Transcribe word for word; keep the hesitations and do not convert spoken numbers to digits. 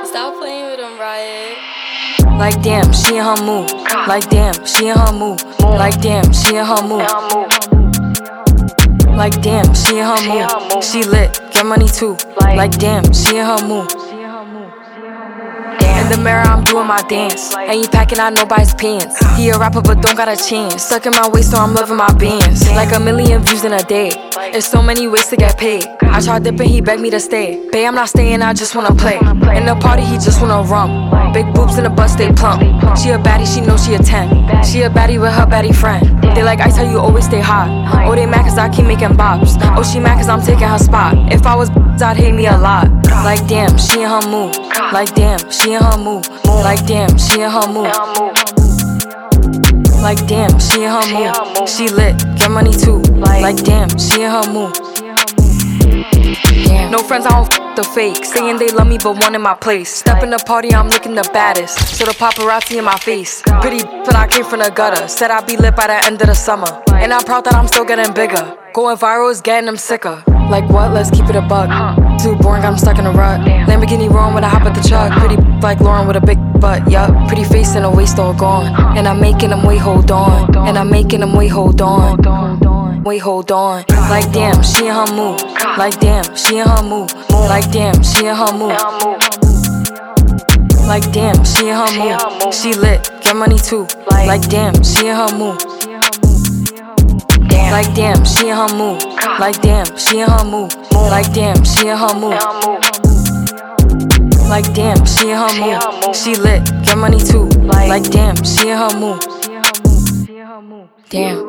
Stop playing with them, Riot. Like damn, she in her mood. Like damn, she in her mood. Like damn, she in her mood. Like damn, she in her mood. She lit, get money too. Like damn, she in her mood. In the mirror, I'm doing my dance. Ain't you packing out nobody's pants. He a rapper, but don't got a chance. Stuck in my waist, so I'm loving my bands. Like a million views in a day. There's so many ways to get paid. I tried dipping, he begged me to stay. Babe, I'm not staying, I just wanna play. In the party, he just wanna rum. Big boobs in the bus, they plump. She a baddie, she know she a ten. She a baddie with her baddie friend. They like ice, how you always stay hot. Oh, they mad cause I keep making bops. Oh, she mad cause I'm taking her spot. If I was I'd hate me a lot. Like damn, she in her mood. Like damn, she in her mood. Like damn, she in her mood. Like damn, she in her mood. She lit, get money too. Like damn, she in her mood. Damn. No friends, I don't f the fake. Saying they love me, but one in my place. Step in the party, I'm looking the baddest. So the paparazzi in my face. Pretty, but I came from the gutter. Said I'd be lit by the end of the summer. And I'm proud that I'm still getting bigger. Going viral is getting them sicker. Like what? Let's keep it a buck. Too boring, I'm stuck in a rut. Lamborghini wrong when I hop at the truck. Pretty like Lauren with a big butt, yup. Pretty face and a waist all gone. And I'm making them wait, hold on. And I'm making them wait, hold on. Wait, hold on. Like damn, she in her mood. Like damn, she in her mood. Like damn, she in her mood. Like damn, she in her mood. She lit, get money too. Like damn, she in her mood. Like damn, she in her mood. Like damn, she in her mood. Like damn, she in her mood. Like damn, she in her mood. She lit, get money too. Like damn, she in her mood. Damn.